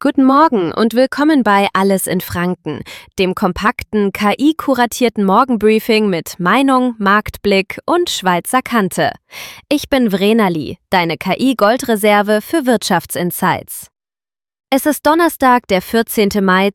Guten Morgen und willkommen bei Alles in Franken, dem kompakten, KI-kuratierten Morgenbriefing mit Meinung, Marktblick und Schweizer Kante. Ich bin Vrenali, deine KI-Goldreserve für Wirtschaftsinsights. Es ist Donnerstag, der 14. Mai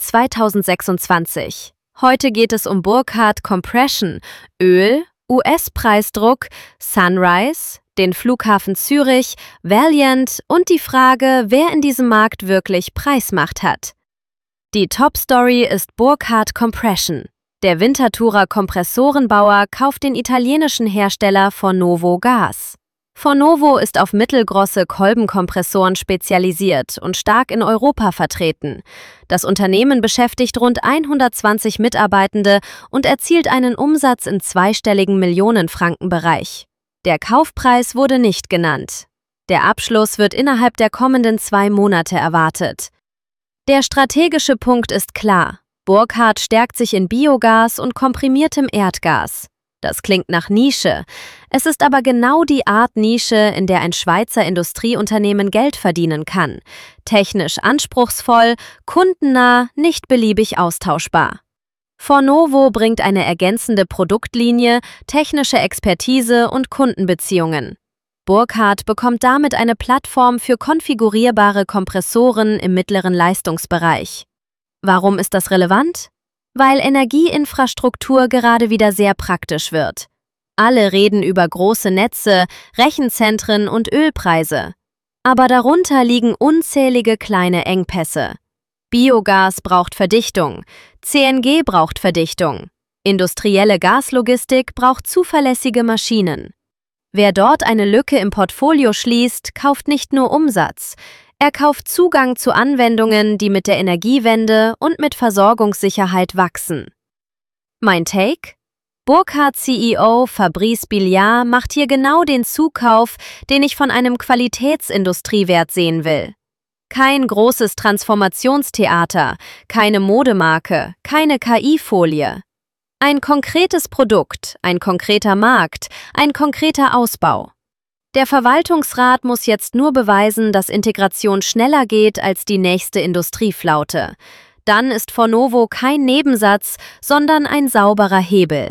2026. Heute geht es um Burckhardt Compression, Öl, US-Preisdruck, Sunrise, den Flughafen Zürich, Valiant und die Frage, wer in diesem Markt wirklich Preismacht hat. Die Top-Story ist Burckhardt Compression. Der Winterthurer Kompressorenbauer kauft den italienischen Hersteller Fornovo Gas. Fornovo ist auf mittelgroße Kolbenkompressoren spezialisiert und stark in Europa vertreten. Das Unternehmen beschäftigt rund 120 Mitarbeitende und erzielt einen Umsatz im zweistelligen Millionenfrankenbereich. Der Kaufpreis wurde nicht genannt. Der Abschluss wird innerhalb der kommenden 2 Monate erwartet. Der strategische Punkt ist klar. Burckhardt stärkt sich in Biogas und komprimiertem Erdgas. Das klingt nach Nische. Es ist aber genau die Art Nische, in der ein Schweizer Industrieunternehmen Geld verdienen kann. Technisch anspruchsvoll, kundennah, nicht beliebig austauschbar. Fornovo bringt eine ergänzende Produktlinie, technische Expertise und Kundenbeziehungen. Burckhardt bekommt damit eine Plattform für konfigurierbare Kompressoren im mittleren Leistungsbereich. Warum ist das relevant? Weil Energieinfrastruktur gerade wieder sehr praktisch wird. Alle reden über große Netze, Rechenzentren und Ölpreise. Aber darunter liegen unzählige kleine Engpässe. Biogas braucht Verdichtung, CNG braucht Verdichtung, industrielle Gaslogistik braucht zuverlässige Maschinen. Wer dort eine Lücke im Portfolio schließt, kauft nicht nur Umsatz, er kauft Zugang zu Anwendungen, die mit der Energiewende und mit Versorgungssicherheit wachsen. Mein Take? Burckhardt-CEO Fabrice Billiard macht hier genau den Zukauf, den ich von einem Qualitätsindustriewert sehen will. Kein großes Transformationstheater, keine Modemarke, keine KI-Folie. Ein konkretes Produkt, ein konkreter Markt, ein konkreter Ausbau. Der Verwaltungsrat muss jetzt nur beweisen, dass Integration schneller geht als die nächste Industrieflaute. Dann ist Fornovo kein Nebensatz, sondern ein sauberer Hebel.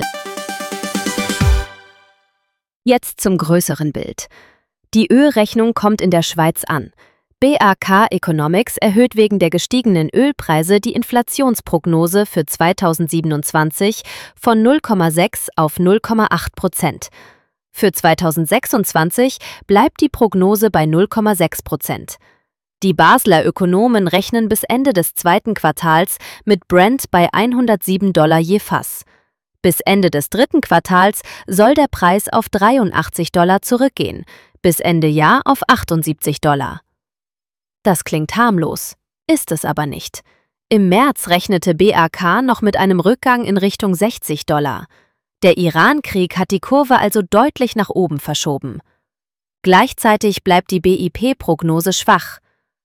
Jetzt zum größeren Bild. Die Ölrechnung kommt in der Schweiz an. BAK Economics erhöht wegen der gestiegenen Ölpreise die Inflationsprognose für 2027 von 0,6 auf 0,8%. Für 2026 bleibt die Prognose bei 0,6%. Die Basler Ökonomen rechnen bis Ende des 2. Quartals mit Brent bei $107 je Fass. Bis Ende des 3. Quartals soll der Preis auf $83 zurückgehen, bis Ende Jahr auf $78. Das klingt harmlos, ist es aber nicht. Im März rechnete BAK noch mit einem Rückgang in Richtung $60. Der Iran-Krieg hat die Kurve also deutlich nach oben verschoben. Gleichzeitig bleibt die BIP-Prognose schwach.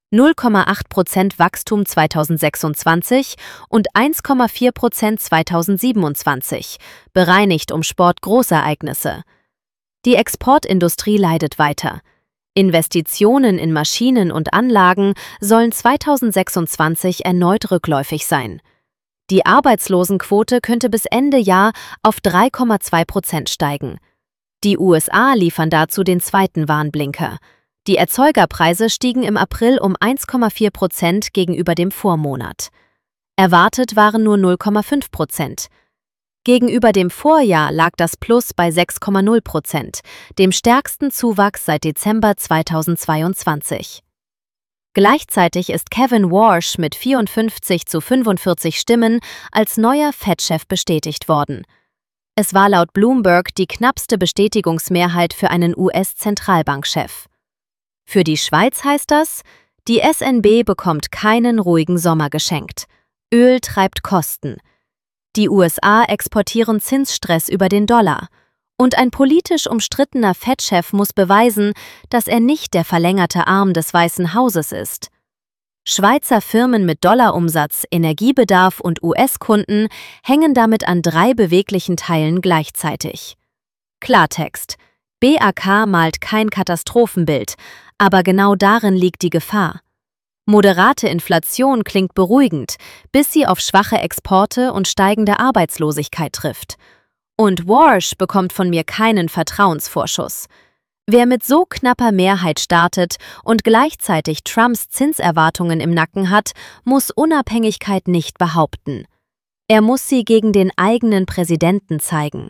0,8% Wachstum 2026 und 1,4% 2027, bereinigt um Sportgroßereignisse. Die Exportindustrie leidet weiter. Investitionen in Maschinen und Anlagen sollen 2026 erneut rückläufig sein. Die Arbeitslosenquote könnte bis Ende Jahr auf 3,2% steigen. Die USA liefern dazu den zweiten Warnblinker. Die Erzeugerpreise stiegen im April um 1,4% gegenüber dem Vormonat. Erwartet waren nur 0,5%. Gegenüber dem Vorjahr lag das Plus bei 6,0%, dem stärksten Zuwachs seit Dezember 2022. Gleichzeitig ist Kevin Warsh mit 54:45 Stimmen als neuer Fed-Chef bestätigt worden. Es war laut Bloomberg die knappste Bestätigungsmehrheit für einen US-Zentralbankchef. Für die Schweiz heißt das, die SNB bekommt keinen ruhigen Sommer geschenkt. Öl treibt Kosten. Die USA exportieren Zinsstress über den Dollar. Und ein politisch umstrittener Fed-Chef muss beweisen, dass er nicht der verlängerte Arm des Weißen Hauses ist. Schweizer Firmen mit Dollarumsatz, Energiebedarf und US-Kunden hängen damit an 3 beweglichen Teilen gleichzeitig. Klartext: BAK malt kein Katastrophenbild, aber genau darin liegt die Gefahr. Moderate Inflation klingt beruhigend, bis sie auf schwache Exporte und steigende Arbeitslosigkeit trifft. Und Warsh bekommt von mir keinen Vertrauensvorschuss. Wer mit so knapper Mehrheit startet und gleichzeitig Trumps Zinserwartungen im Nacken hat, muss Unabhängigkeit nicht behaupten. Er muss sie gegen den eigenen Präsidenten zeigen.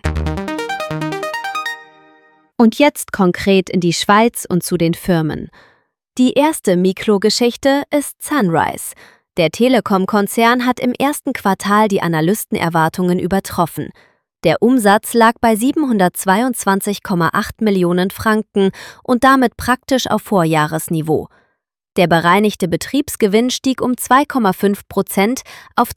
Und jetzt konkret in die Schweiz und zu den Firmen. Die erste Mikrogeschichte ist Sunrise. Der Telekom-Konzern hat im ersten Quartal die Analystenerwartungen übertroffen. Der Umsatz lag bei 722,8 Millionen Franken und damit praktisch auf Vorjahresniveau. Der bereinigte Betriebsgewinn stieg um 2,5% auf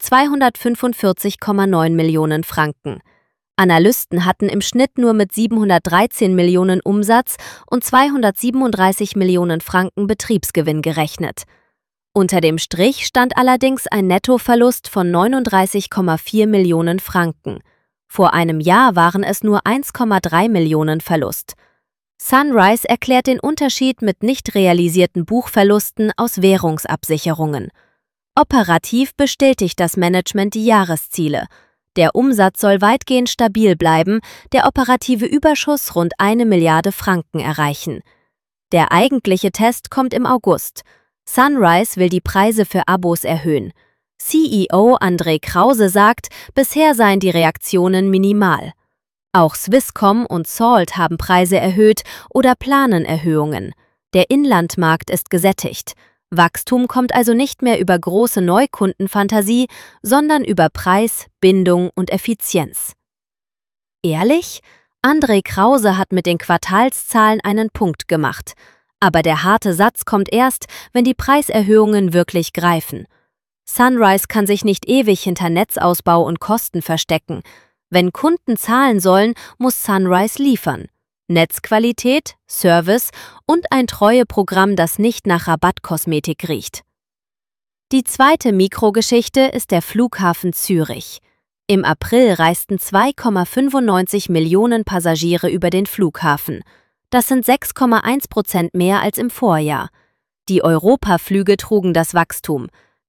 245,9 Millionen Franken. Analysten hatten im Schnitt nur mit 713 Millionen Umsatz und 237 Millionen Franken Betriebsgewinn gerechnet. Unter dem Strich stand allerdings ein Nettoverlust von 39,4 Millionen Franken. Vor einem Jahr waren es nur 1,3 Millionen Verlust. Sunrise erklärt den Unterschied mit nicht realisierten Buchverlusten aus Währungsabsicherungen. Operativ bestätigt das Management die Jahresziele. Der Umsatz soll weitgehend stabil bleiben, der operative Überschuss rund 1 Milliarde Franken erreichen. Der eigentliche Test kommt im August. Sunrise will die Preise für Abos erhöhen. CEO André Krause sagt, bisher seien die Reaktionen minimal. Auch Swisscom und Salt haben Preise erhöht oder planen Erhöhungen. Der Inlandmarkt ist gesättigt. Wachstum kommt also nicht mehr über große Neukundenfantasie, sondern über Preis, Bindung und Effizienz. Ehrlich? André Krause hat mit den Quartalszahlen einen Punkt gemacht. Aber der harte Satz kommt erst, wenn die Preiserhöhungen wirklich greifen. Sunrise kann sich nicht ewig hinter Netzausbau und Kosten verstecken. Wenn Kunden zahlen sollen, muss Sunrise liefern. Netzqualität, Service und ein Treueprogramm, das nicht nach Rabattkosmetik riecht. Die zweite Mikrogeschichte ist der Flughafen Zürich. Im April reisten 2,95 Millionen Passagiere über den Flughafen. Das sind 6,1% mehr als im Vorjahr. Die Europaflüge trugen das Wachstum.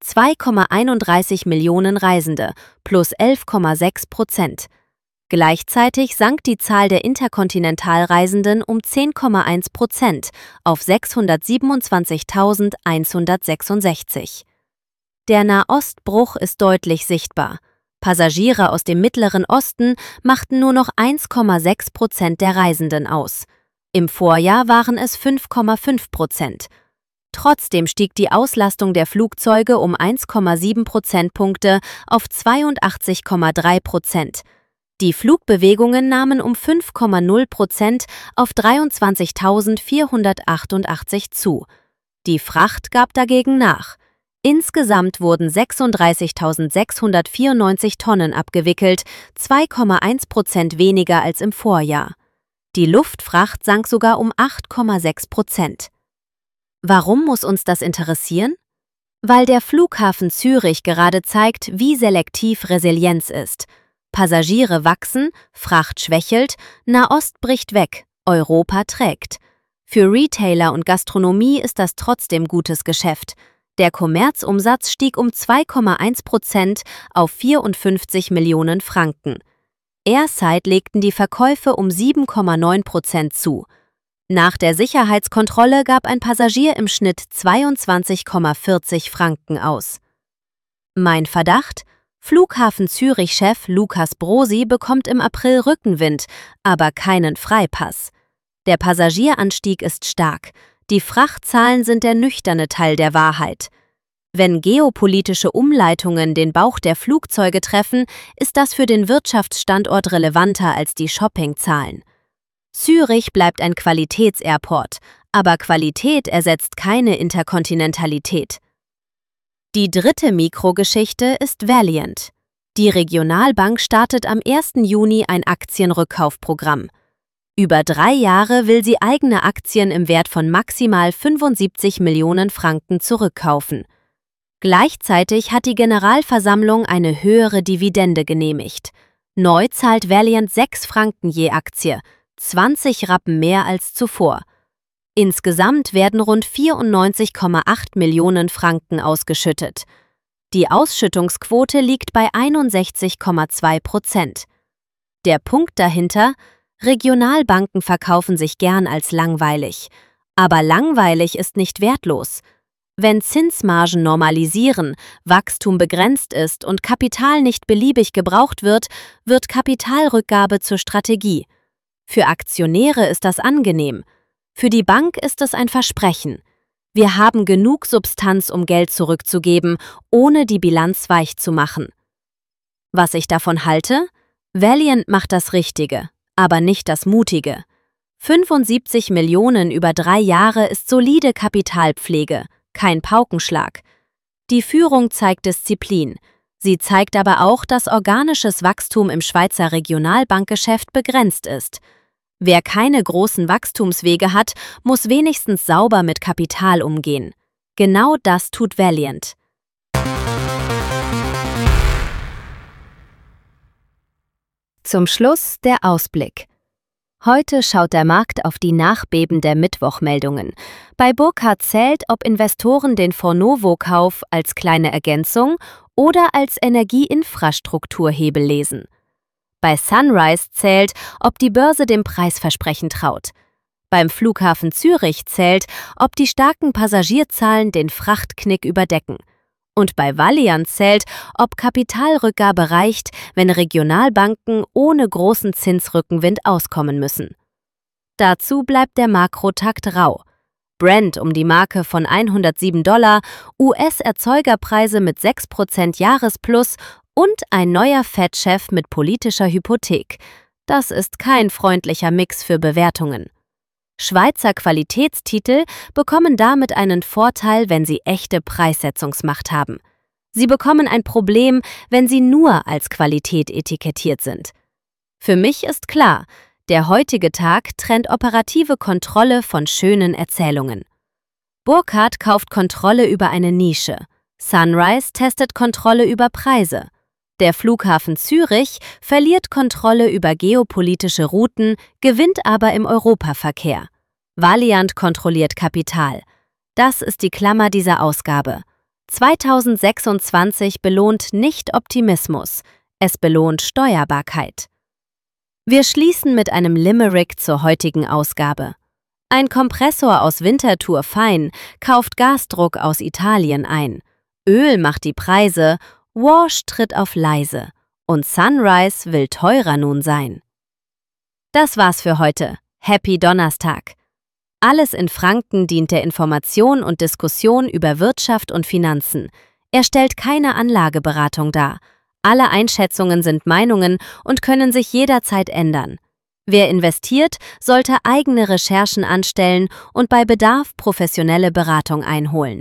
2,31 Millionen Reisende, plus 11,6%. Gleichzeitig sank die Zahl der Interkontinentalreisenden um 10,1% auf 627.166. Der Nahostbruch ist deutlich sichtbar. Passagiere aus dem Mittleren Osten machten nur noch 1,6% der Reisenden aus. Im Vorjahr waren es 5,5%. Trotzdem stieg die Auslastung der Flugzeuge um 1,7 Prozentpunkte auf 82,3%. Die Flugbewegungen nahmen um 5,0% auf 23.488 zu. Die Fracht gab dagegen nach. Insgesamt wurden 36.694 Tonnen abgewickelt, 2,1% weniger als im Vorjahr. Die Luftfracht sank sogar um 8,6%. Warum muss uns das interessieren? Weil der Flughafen Zürich gerade zeigt, wie selektiv Resilienz ist. Passagiere wachsen, Fracht schwächelt, Nahost bricht weg, Europa trägt. Für Retailer und Gastronomie ist das trotzdem gutes Geschäft. Der Kommerzumsatz stieg um 2,1% auf 54 Millionen Franken. Airside legten die Verkäufe um 7,9% zu. Nach der Sicherheitskontrolle gab ein Passagier im Schnitt 22,40 Franken aus. Mein Verdacht? Flughafen Zürich-Chef Lukas Brosi bekommt im April Rückenwind, aber keinen Freipass. Der Passagieranstieg ist stark. Die Frachtzahlen sind der nüchterne Teil der Wahrheit. Wenn geopolitische Umleitungen den Bauch der Flugzeuge treffen, ist das für den Wirtschaftsstandort relevanter als die Shoppingzahlen. Zürich bleibt ein Qualitätsairport, aber Qualität ersetzt keine Interkontinentalität. Die dritte Mikrogeschichte ist Valiant. Die Regionalbank startet am 1. Juni ein Aktienrückkaufprogramm. Über 3 Jahre will sie eigene Aktien im Wert von maximal 75 Millionen Franken zurückkaufen. Gleichzeitig hat die Generalversammlung eine höhere Dividende genehmigt. Neu zahlt Valiant 6 Franken je Aktie, 20 Rappen mehr als zuvor. Insgesamt werden rund 94,8 Millionen Franken ausgeschüttet. Die Ausschüttungsquote liegt bei 61,2%. Der Punkt dahinter: Regionalbanken verkaufen sich gern als langweilig. Aber langweilig ist nicht wertlos. Wenn Zinsmargen normalisieren, Wachstum begrenzt ist und Kapital nicht beliebig gebraucht wird, wird Kapitalrückgabe zur Strategie. Für Aktionäre ist das angenehm. Für die Bank ist es ein Versprechen. Wir haben genug Substanz, um Geld zurückzugeben, ohne die Bilanz weich zu machen. Was ich davon halte? Valiant macht das Richtige, aber nicht das Mutige. 75 Millionen über 3 Jahre ist solide Kapitalpflege, kein Paukenschlag. Die Führung zeigt Disziplin. Sie zeigt aber auch, dass organisches Wachstum im Schweizer Regionalbankgeschäft begrenzt ist. Wer keine großen Wachstumswege hat, muss wenigstens sauber mit Kapital umgehen. Genau das tut Valiant. Zum Schluss der Ausblick. Heute schaut der Markt auf die Nachbeben der Mittwochmeldungen. Bei Burkhardt zählt, ob Investoren den Fornovo-Kauf als kleine Ergänzung oder als Energieinfrastrukturhebel lesen. Bei Sunrise zählt, ob die Börse dem Preisversprechen traut. Beim Flughafen Zürich zählt, ob die starken Passagierzahlen den Frachtknick überdecken. Und bei Valiant zählt, ob Kapitalrückgabe reicht, wenn Regionalbanken ohne großen Zinsrückenwind auskommen müssen. Dazu bleibt der Makrotakt rau. Brent um die Marke von $107, US-Erzeugerpreise mit 6% Jahresplus und ein neuer Fed-Chef mit politischer Hypothek. Das ist kein freundlicher Mix für Bewertungen. Schweizer Qualitätstitel bekommen damit einen Vorteil, wenn sie echte Preissetzungsmacht haben. Sie bekommen ein Problem, wenn sie nur als Qualität etikettiert sind. Für mich ist klar, der heutige Tag trennt operative Kontrolle von schönen Erzählungen. Burkhardt kauft Kontrolle über eine Nische. Sunrise testet Kontrolle über Preise. Der Flughafen Zürich verliert Kontrolle über geopolitische Routen, gewinnt aber im Europaverkehr. Valiant kontrolliert Kapital. Das ist die Klammer dieser Ausgabe. 2026 belohnt nicht Optimismus, es belohnt Steuerbarkeit. Wir schließen mit einem Limerick zur heutigen Ausgabe. Ein Kompressor aus Winterthur Fein kauft Gasdruck aus Italien ein. Öl macht die Preise, Wash tritt auf leise und Sunrise will teurer nun sein. Das war's für heute. Happy Donnerstag! Alles in Franken dient der Information und Diskussion über Wirtschaft und Finanzen. Er stellt keine Anlageberatung dar. Alle Einschätzungen sind Meinungen und können sich jederzeit ändern. Wer investiert, sollte eigene Recherchen anstellen und bei Bedarf professionelle Beratung einholen.